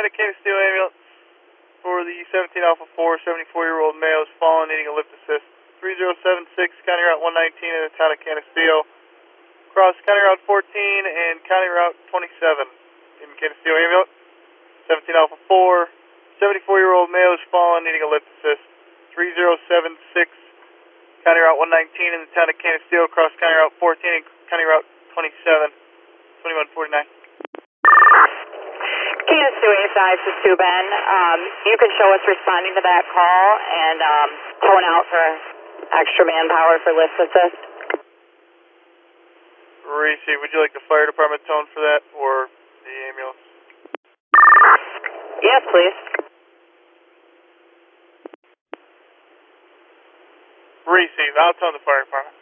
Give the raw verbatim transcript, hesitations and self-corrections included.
of Canisteo ambulance for the seventeen Alpha four, seventy-four-year-old male is fallen, needing a lift assist. three zero seven six, County Route one nineteen in the town of Canisteo. Cross County Route fourteen and County Route twenty-seven in Canisteo ambulance. seventeen Alpha four, seventy-four-year-old male is fallen, needing a lift assist. three zero seven six, County Route one nineteen in the town of Canisteo. Cross County Route fourteen and County Route twenty-seven, twenty-one forty-nine. Canisteo A five to Stu Ben. Um, you can show us responding to that call and um, tone out for extra manpower for lift assist. Reese, would you like the fire department tone for that or the ambulance? Yes, please. Reese, I'll tone the fire department.